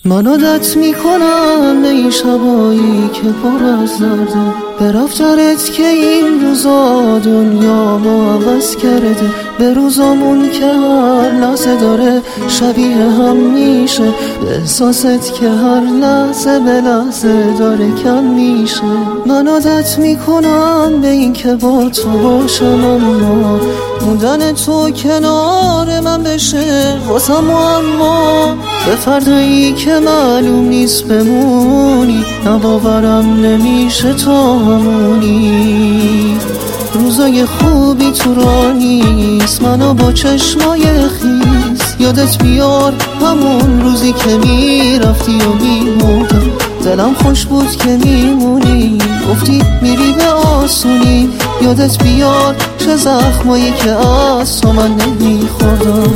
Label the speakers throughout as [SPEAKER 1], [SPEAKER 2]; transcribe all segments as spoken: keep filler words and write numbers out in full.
[SPEAKER 1] من عادت میکنم به این شبایی که پر از درده، به رفتارت که این روزا دنیا ما عوض کرده، به روزامون که هر لحظه داره شبیه هم میشه، به احساست که هر لحظه به لحظه داره کم میشه. من عادت میکنم به این که با تو باشم، اما موندن تو کنار من بشه واسم معما. به فردایی که معلوم نیست بمونی، نباورم نمیشه تو همونی. روزای خوبی تو راه نیست، منو با چشمای خیس یادت بیار همون روزی که میرفتی و میمردم. دلم خوش بود که میمونی، گفتی میری به آسونی. یادت بیار چه زخمایی که از تو من نمیخوردم.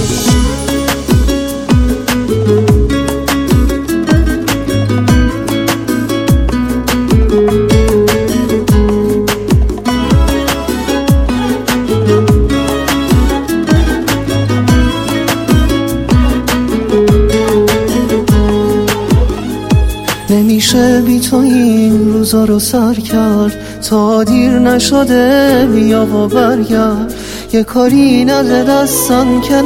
[SPEAKER 1] نمیشه بی تو این روزا رو سر کرد، تا دیر نشده بیا و برگرد. یه کاری نده دستم که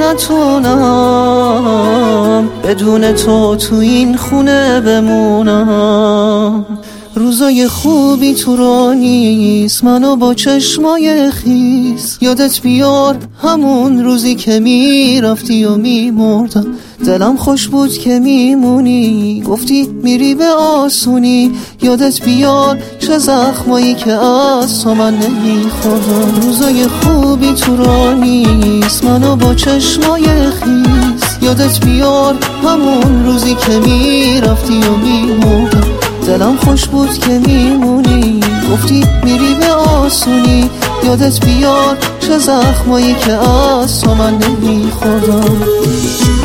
[SPEAKER 1] نتونم بدون تو تو این خونه بمونم. روزای خوبی تو راه نیست، منو با چشمای خیس یادت بیار همون روزی که میرفتی و میمردم. دلم خوش بود که میمونی، گفتی میری به آسونی. یادت بیار چه زخمایی که از تو من نمیخوردم. روزای خوبی تو راه نیست، منو با چشمای خیس یادت بیار همون روزی که میرفتی و میمردم. دلم خوش بود که میمونی، گفتی میری به آسونی. یادت بیار چه زخمایی که از تو من نمیخوردم.